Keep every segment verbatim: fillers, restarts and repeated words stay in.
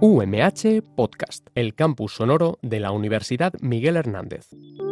U M H Podcast, el campus sonoro de la Universidad Miguel Hernández.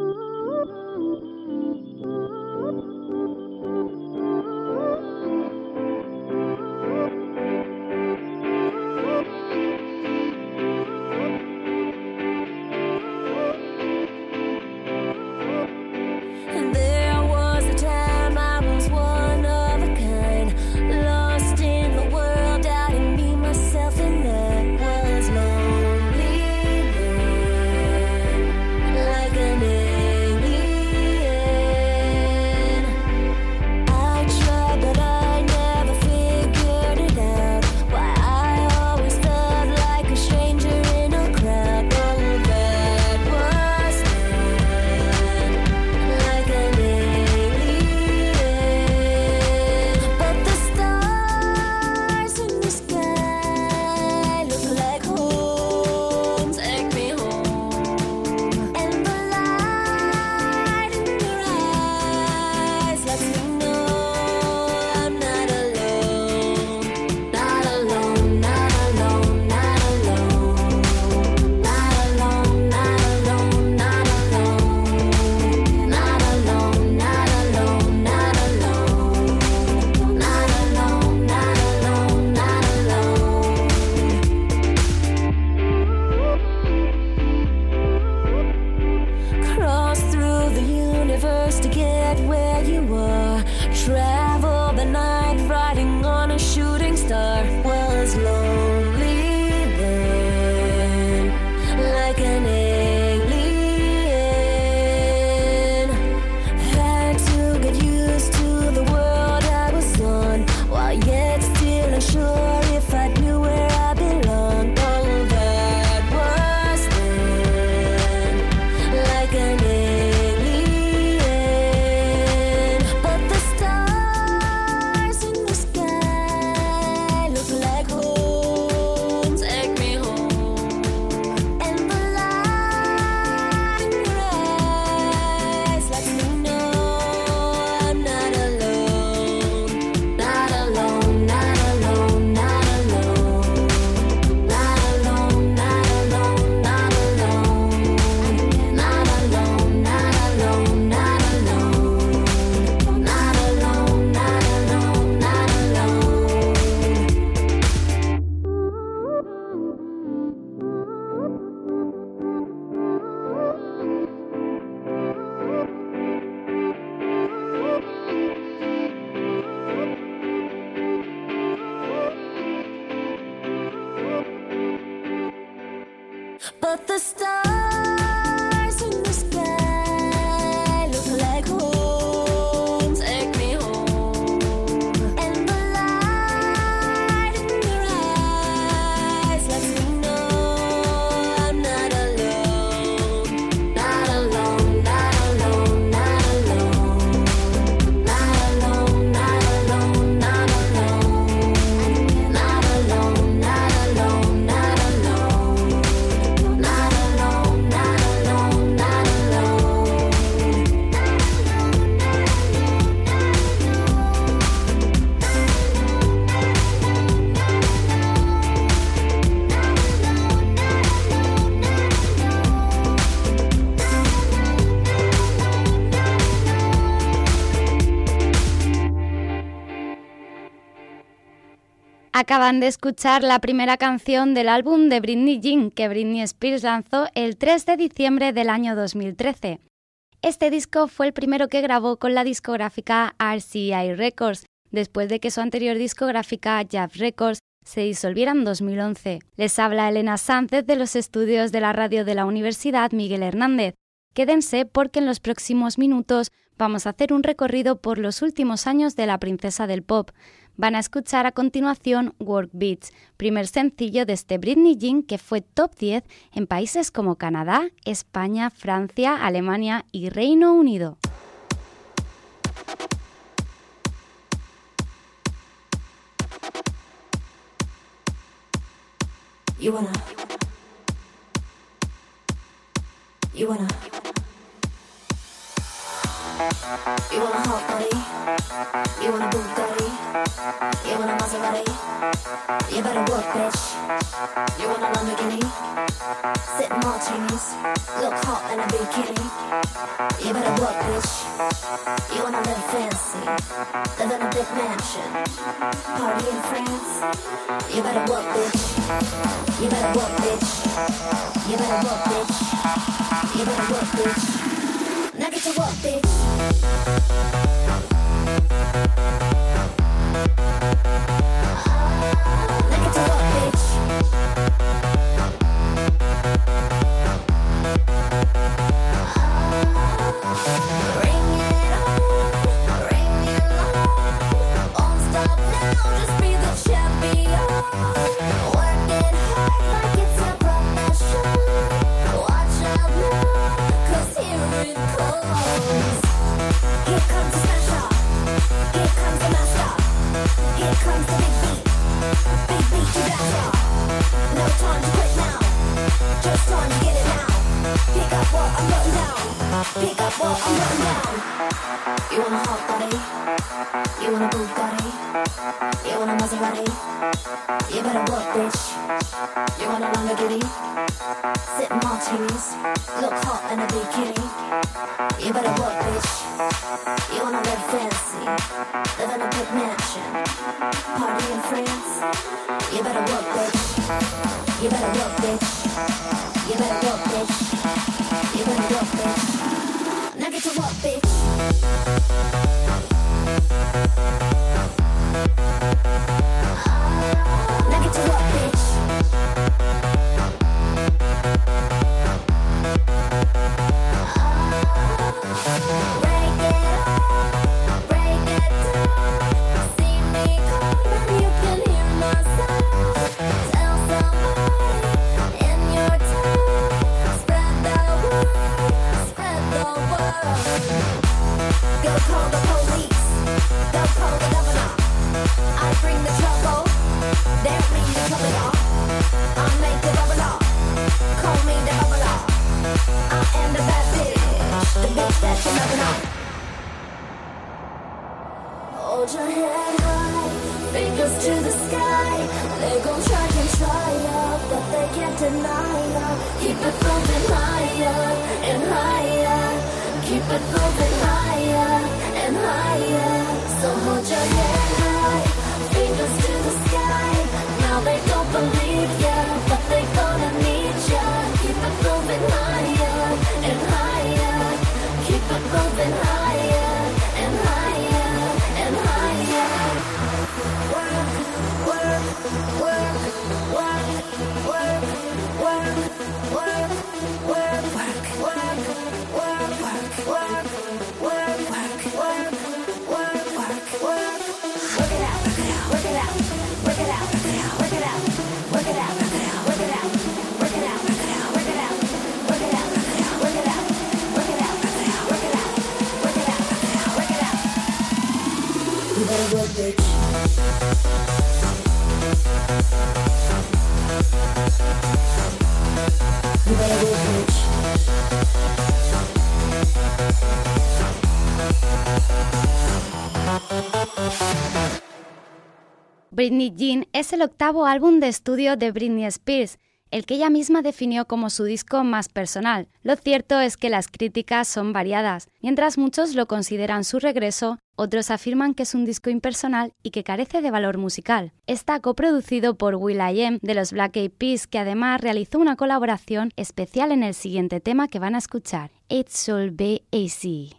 But the stars in the sky look like home. Take me home. And the light in your eyes lets me know I'm not alone. Not alone, not alone, not alone. Not alone, not alone, not alone. Not alone, not alone, not alone. Acaban de escuchar la primera canción del álbum de Britney Jean, que Britney Spears lanzó el tres de diciembre del año dos mil trece. Este disco fue el primero que grabó con la discográfica R C A Records, después de que su anterior discográfica Jaff Records se disolviera en dos mil once. Les habla Elena Sánchez de los estudios de la radio de la Universidad Miguel Hernández. Quédense porque en los próximos minutos vamos a hacer un recorrido por los últimos años de la princesa del pop. Van a escuchar a continuación Work Beats, primer sencillo de este Britney Jean que fue top diez en países como Canadá, España, Francia, Alemania y Reino Unido. You wanna, you wanna. You want a hot body? You want a Bugatti? You want a Maserati? You better work, bitch. You want a Lamborghini? Sip martinis, look hot in a bikini. You better work, bitch. You wanna live fancy, live in a big mansion, party in France. You better work, bitch. You better work, bitch. You better work, bitch. You better work, bitch. Now get to work, bitch. Now get to work, bitch. Ring it on, ring it on. Won't stop now, just be the champion. Work it hard like it's a profession. Watch out now, 'cause here it comes. Here comes the smasher, here comes the master, here comes the big beat, big beat to dance on. No time to quit now, just time to get it now. Pick up what I'm putting down, pick up what I'm putting down. You want a hot body, you want a Bugatti, you want a Maserati. You better work, bitch. You want a Lamborghini, sip martinis, look hot in a bikini. You better work, bitch. You wanna live fancy, live in a big mansion, party in France. You better work, bitch. You better work, bitch. You better work, bitch. You better work, bitch. Now get to work, bitch. Now get to work, bitch. Break it up, break it down. See me coming, you can hear my sound. Tell somebody in your town. Spread the word, spread the word. Go call the police, go call the governor. I bring the trouble, they don't need to cover it up. I make the bubble up, call me the bubble up. I am the bad bitch, the bitch that you're loving up. Hold your head high, fingers to the sky. They gon' try and try ya, but they can't deny ya. Keep it moving higher and higher. Keep it moving higher and higher. So hold your head high, fingers to the sky. Now they don't believe ya, but they gonna need ya. Keep it moving higher and higher. Keep it moving higher and higher and higher. Work, work, work, work, work, work, work, work, work, work, work, work, work, work, work, work, work, work, work. Work it out, work it out, work it out, work it out, work it out, work it out, work it out, work it out, work it out, work it out, work it out, work it out, work it out, work it out, work it out, work it out, work it out, work it out, work it out, work it out. You better work, bitch. You better work, bitch. Britney Jean es el octavo álbum de estudio de Britney Spears, el que ella misma definió como su disco más personal. Lo cierto es que las críticas son variadas. Mientras muchos lo consideran su regreso, otros afirman que es un disco impersonal y que carece de valor musical. Está coproducido por will.i.am de los Black Eyed Peas, que además realizó una colaboración especial en el siguiente tema que van a escuchar, It Should Be Easy.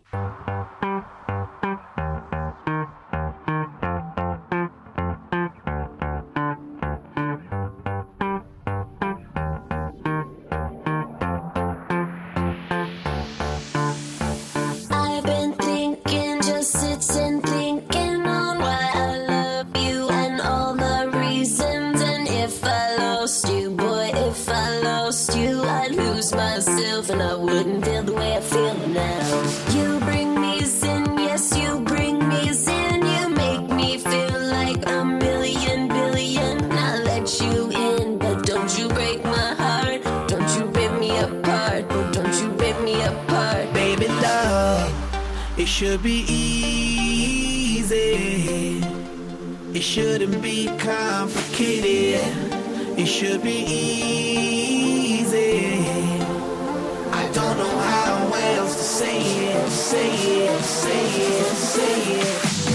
And I wouldn't feel the way I feel now. You bring me should be easy. It shouldn't be complicated. It should be easy. I don't know how else to say it, say it, say it, say it.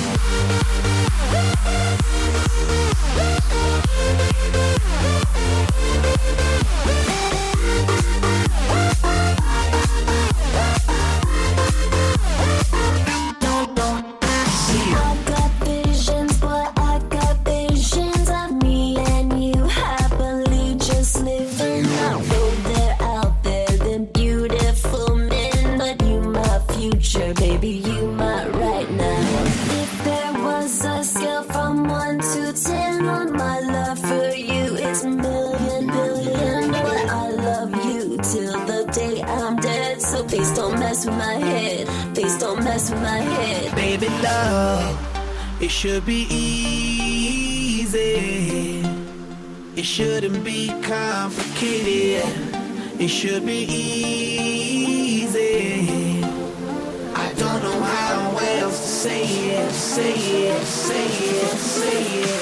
Baby love, it should be easy. It shouldn't be complicated. It should be easy. I don't know how else to say it, say it, say it, say it.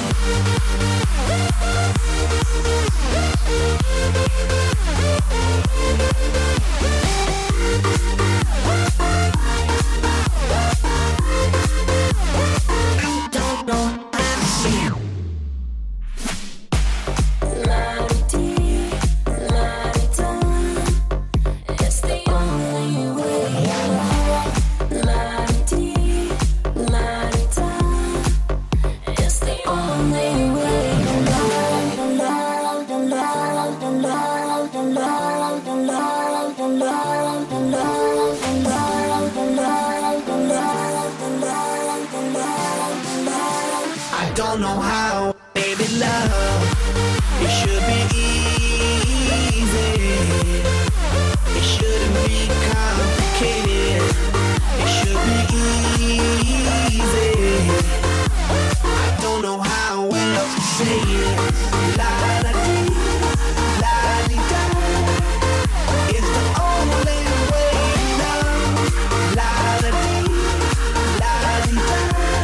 Don't know how, baby love. It should be easy. It shouldn't be complicated. It should be easy. I don't know how else to say it. La la dee, la dee da. It's the only way now. La la dee, la dee da.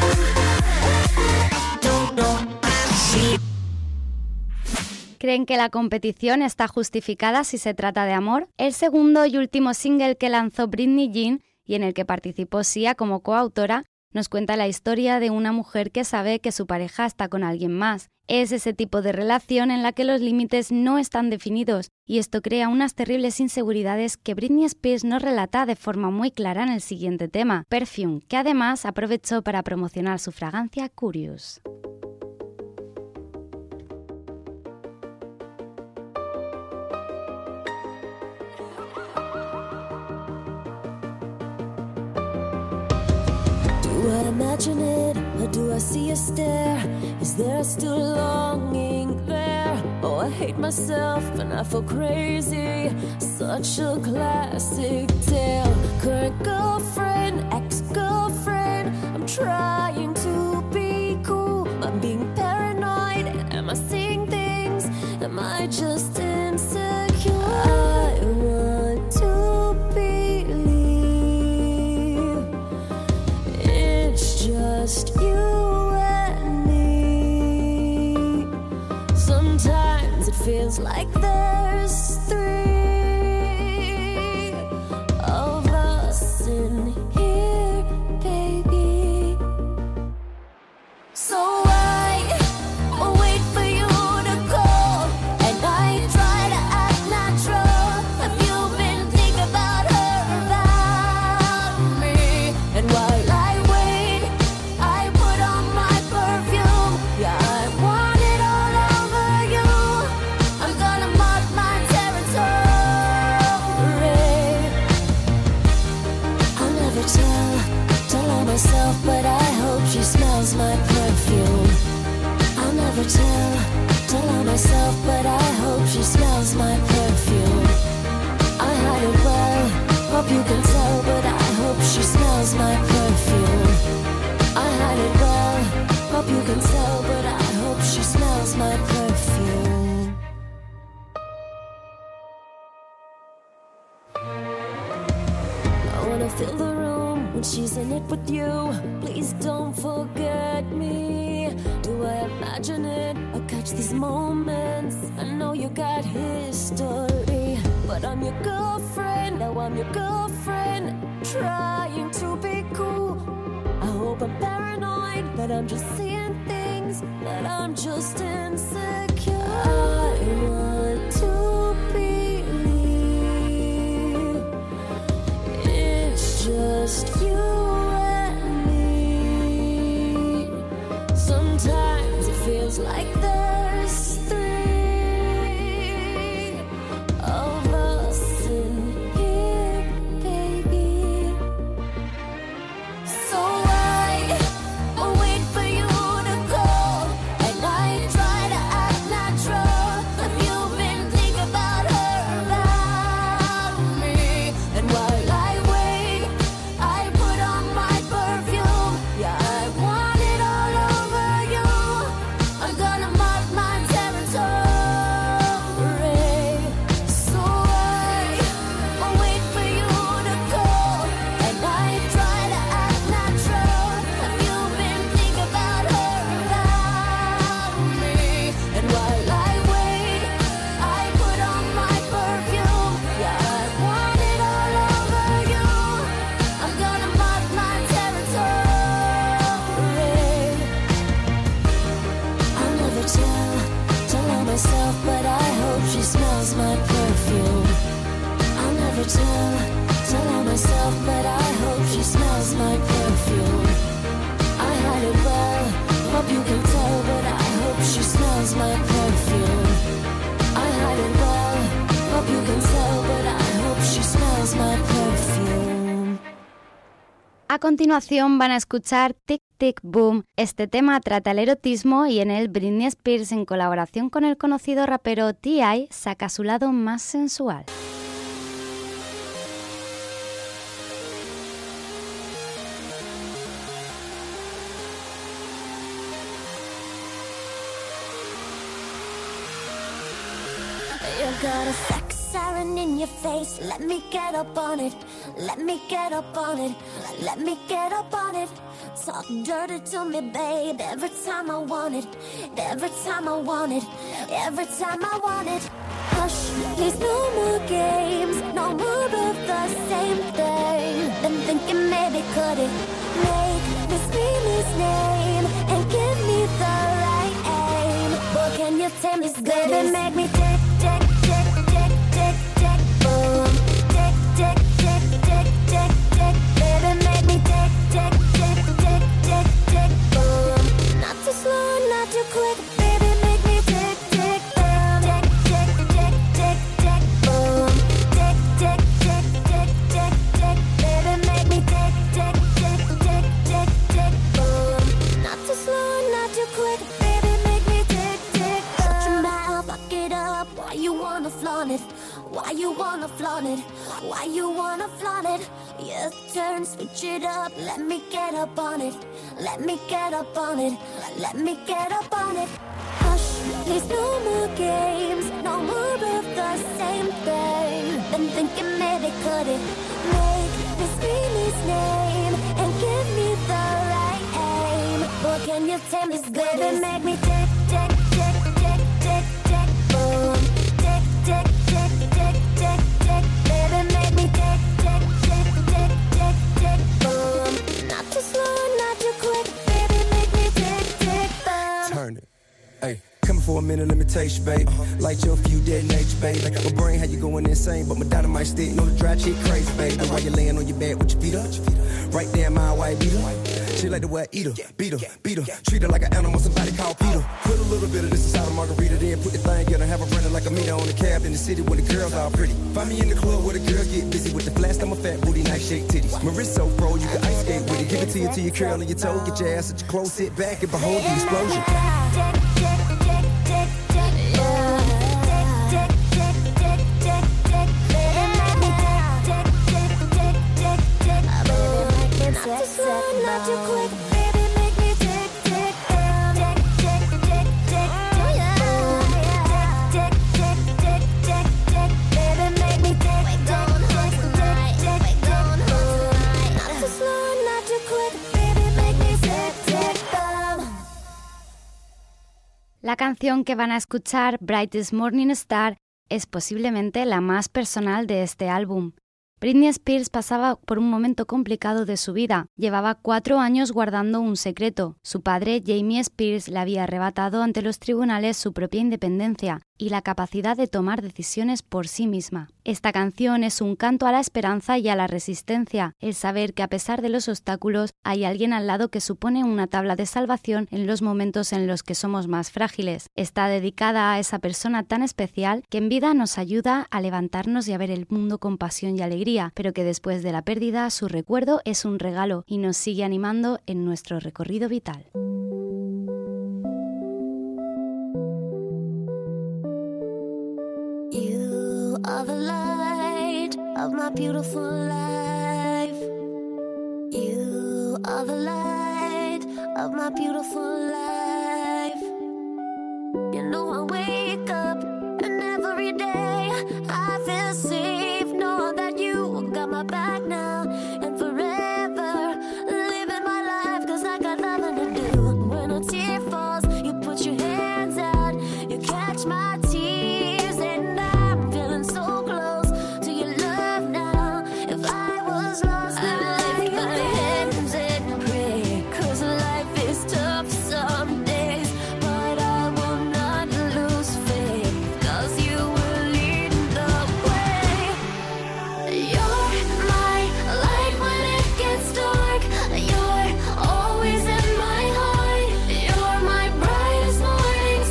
¿Creen que la competición está justificada si se trata de amor? El segundo y último single que lanzó Britney Jean, y en el que participó Sia como coautora, nos cuenta la historia de una mujer que sabe que su pareja está con alguien más. Es ese tipo de relación en la que los límites no están definidos, y esto crea unas terribles inseguridades que Britney Spears nos relata de forma muy clara en el siguiente tema, Perfume, que además aprovechó para promocionar su fragancia Curious. Do I imagine it, or do I see a stare? Is there still longing there? Oh, I hate myself and I feel crazy. Such a classic tale. Current girlfriend, ex-girlfriend. I'm trying to be cool. I'm being paranoid. Am I seeing things? Am I just insecure? I want to believe it's just you and me. Sometimes it feels like there's three of us in here, baby. So I wait for you to call, and I try to act natural. Have you been thinking about her, about me? And while I wait, I put on my perfume. Yeah, I want it all over you. I'm gonna mark my territory. I'll never tell, tell her myself, but I hope she smells my perfume. I'll never tell, tell her myself, but I hope she smells my perfume. I hide it well, hope you can tell, but I hope she smells my perfume. I hide it well, hope you can tell, but I hope she smells my perfume. I wanna fill the room when she's in it with you. Please don't forget me. Do I imagine it or catch these moments? I know you got history, but I'm your girlfriend. Now I'm your girlfriend, trying to be cool. I hope I'm paranoid, that I'm just seeing things, that I'm just insecure. I want to believe it's just you and me. Sometimes it feels like there's three of us in here, baby. So I will wait for you to call, and I try to act natural. Have you been thinking about her, about me? And while I wait, I put on my perfume. Yeah, I want it all over you. I'm gonna mark my territory. So I will wait for you to call, and I try to act natural. Have you been thinking about her, about me? And while I wait, I put on my perfume. Yeah, I want it all over you. I'm gonna mark my territory. I'll never tell, tell on myself, but I hope she smells my perfume. I'll never tell, tell on myself, but I hope she smells my perfume. I hide it well, hope you can tell, but I hope she smells my perfume. I hide it well, hope you can tell, but I hope she smells my perfume. A continuación van a escuchar Tic Tic Boom. Este tema trata el erotismo y en él Britney Spears, en colaboración con el conocido rapero T I, saca su lado más sensual. You got a sex siren in your face. Let me get up on it. Let me get up on it. Let me get up on it. Talk dirty to me, babe. Every time I want it. Every time I want it. Every time I want it. Hush, please, no more games. No more of the same thing. Been thinking maybe could it make me scream his name and give me the right aim? Boy, can you tell me, baby, make me tick, tick, tick, tick, tick, tick, boom. Tick, tick, tick, tick, tick, tick, baby, make me tick, tick, tick, tick, tick, tick, boom. Not too slow, not too quick, baby, make me tick, tick, boom. Tick, tick, tick, tick, tick, boom. Tick, tick, tick, tick, tick, tick, baby, make me tick, tick, tick, tick, tick, tick, boom. Not too slow, not too quick, baby, make me tick, tick, boom. Shut your mouth, fuck it up. Why you wanna flaunt it? Why you wanna flaunt it? Why you wanna flaunt it? Your turn, switch it up. Let me get up on it. Let me get up on it. Let me get up on it. Hush, please, no more games. No more of the same thing. Been thinking maybe could it make me scream his name and give me the right aim? Boy, can you tell me, baby, make me tick, tick, tick, tick, tick, tick, boom. Tick, tick, tick, tick, tick, tick, baby, make me tick, tick, tick, tick, tick, tick, boom. Not too slow, not too quick, baby, make me tick, tick, boom. Turn it. Hey, coming for a minute, let me taste you, babe. Light your few dead nature, babe. Like my brain, how you going insane, but my dynamite stick, know the dry chick crazy, babe. And while you laying on your bed with your feet up, right there, my white beater. She like the way I eat her, beat her, beat her. Treat her like an animal, somebody called Peter. Put a little bit of this inside a margarita, then put the thing in and have her running like a meter on the cab in the city where the girls all pretty. Find me in the club where the girls get busy with the flash, I'm a fat booty, nice shake titties. My wrist so fro, you can ice skate with it. Give it to you till you curl on your toe, get your ass at your clothes, sit back and behold the explosion. Not too slow, not too quick, baby, make me tick, tick, boom. Tick, tick, tick, tick, tick, boom. Tick, tick, tick, tick, tick, baby, make me tick, tick, tick, tick, tick, tick, boom. Not too slow, La canción que van a escuchar, Brightest Morning Star, es posiblemente la más personal de este álbum. Britney Spears pasaba por un momento complicado de su vida. Llevaba cuatro años guardando un secreto. Su padre, Jamie Spears, le había arrebatado ante los tribunales su propia independencia y la capacidad de tomar decisiones por sí misma. Esta canción es un canto a la esperanza y a la resistencia, el saber que a pesar de los obstáculos hay alguien al lado que supone una tabla de salvación en los momentos en los que somos más frágiles. Está dedicada a esa persona tan especial que en vida nos ayuda a levantarnos y a ver el mundo con pasión y alegría, pero que después de la pérdida su recuerdo es un regalo y nos sigue animando en nuestro recorrido vital. You are the light of my beautiful life. You are the light of my beautiful life. You know I wake up and every day I feel safe, knowing that you got my back now and forever, living my life 'cause I got nothing to do. When a tear falls, you put your hands out, you catch my tears, and I'm feeling so close to your love now. If I was lost, I'd lift my hands and pray, 'cause life is tough some days, but I will not lose faith, 'cause you will lead the way. You're my light when it gets dark, you're always in my heart, you're my brightest morning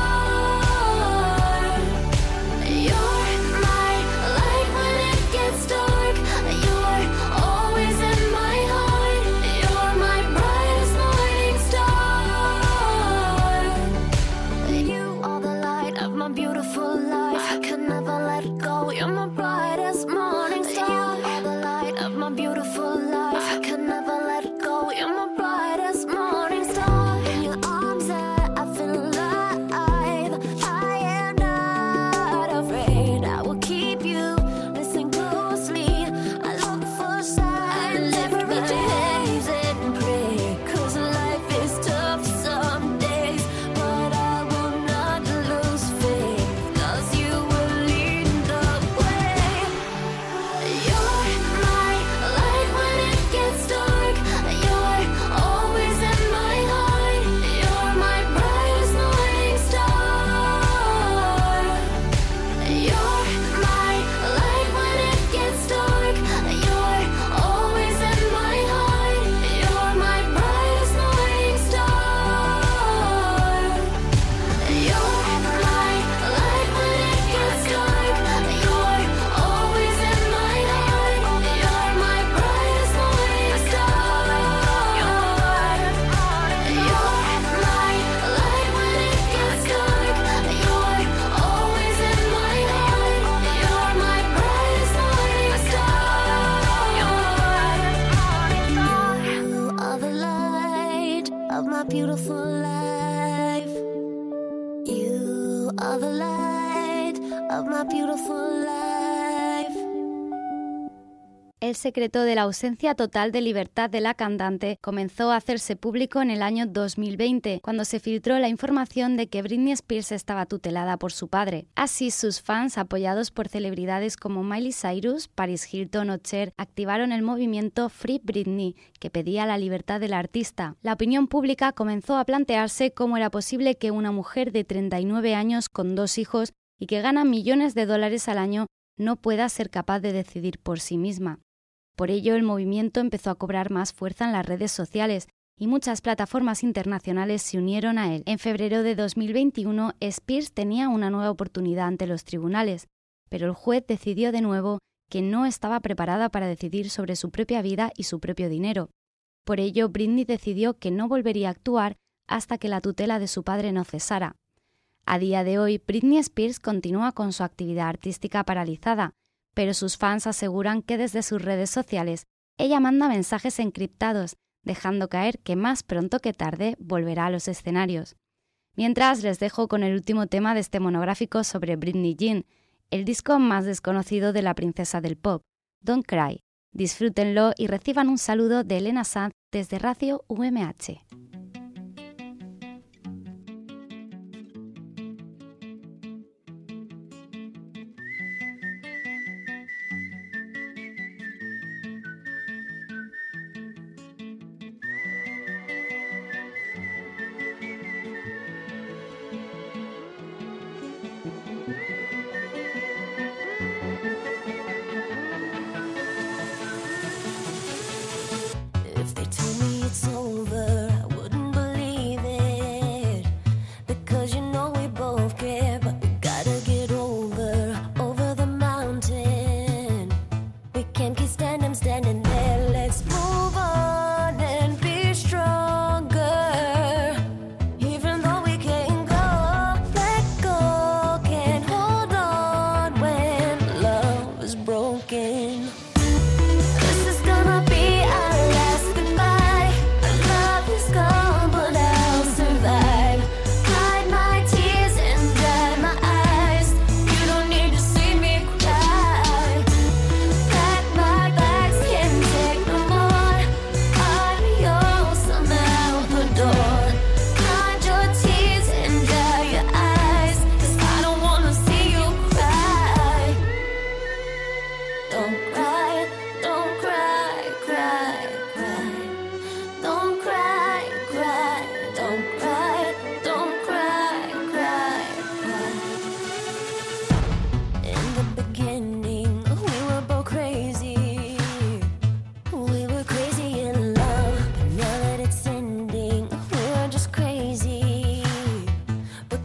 star. You're my light when it gets dark, you're always in my heart, you're my brightest morning star. You are the light of my beautiful life, I could never let go, you're my brightest morning star. You are the light of my beautiful life, I could never let go, you're my brightest morning star. In your arms I, I feel alive, I am not afraid, I will keep you, listen closely, I look for signs, I lift my hands and pray, 'cause life is tough some days, but I will not lose faith, 'cause you will lead the way. You're my light when it gets dark, you're always in my heart, you're my brightest morning star. You're my light when it gets dark, you're always in my heart, you're my brightest morning star. You're my light when it gets dark, you're always in my heart, you're my brightest morning star. You're my light when it gets dark, you're always in my heart, you're my brightest morning star. You are the light of my beautiful life. You are the light of my beautiful life. El secreto de la ausencia total de libertad de la cantante comenzó a hacerse público en el año dos mil veinte, cuando se filtró la información de que Britney Spears estaba tutelada por su padre. Así, sus fans, apoyados por celebridades como Miley Cyrus, Paris Hilton o Cher, activaron el movimiento Free Britney, que pedía la libertad del artista. La opinión pública comenzó a plantearse cómo era posible que una mujer de treinta y nueve años con dos hijos y que gana millones de dólares al año no pueda ser capaz de decidir por sí misma. Por ello, el movimiento empezó a cobrar más fuerza en las redes sociales y muchas plataformas internacionales se unieron a él. En febrero de dos mil veintiuno, Spears tenía una nueva oportunidad ante los tribunales, pero el juez decidió de nuevo que no estaba preparada para decidir sobre su propia vida y su propio dinero. Por ello, Britney decidió que no volvería a actuar hasta que la tutela de su padre no cesara. A día de hoy, Britney Spears continúa con su actividad artística paralizada, pero sus fans aseguran que desde sus redes sociales ella manda mensajes encriptados, dejando caer que más pronto que tarde volverá a los escenarios. Mientras, les dejo con el último tema de este monográfico sobre Britney Jean, el disco más desconocido de la princesa del pop, Don't Cry. Disfrútenlo y reciban un saludo de Elena Sanz desde Radio U M H.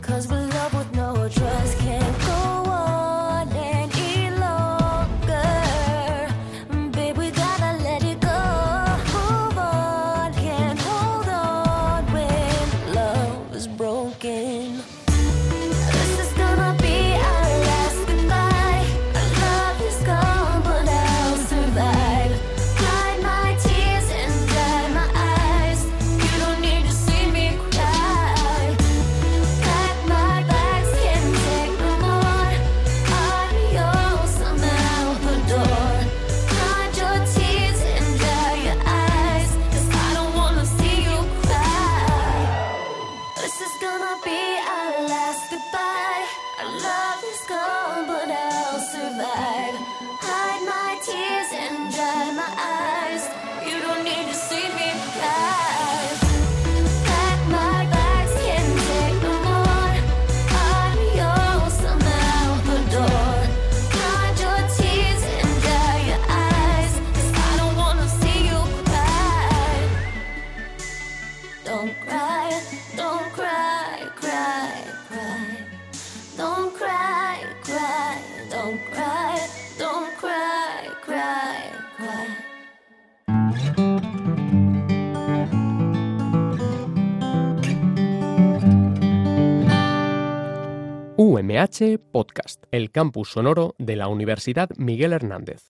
'cause with love with no trust can't go on any longer. Babe, we gotta let it go. Move on, can't hold on when love is broken. This is gonna be our last goodbye. Our love is gone, but I'll survive. Hide my tears and dry my eyes. You don't need to see me cry. Pack my bags, can't take no more. Adios, I'm out the door. Hide your tears and dry your eyes, 'cause I don't wanna see you cry. This is gonna be our last goodbye. Our love is gone, but I'll survive. Hide my tears and dry my eyes. You don't need to see me cry. Pack my bags, can't take no more. Adios, I'm out the door. Hide your tears and dry your eyes, 'cause I don't wanna see you cry. Don't cry, don't cry, cry, cry. Don't cry, cry, don't cry, don't cry, cry, cry. U M H Podcast, el campus sonoro de la Universidad Miguel Hernández.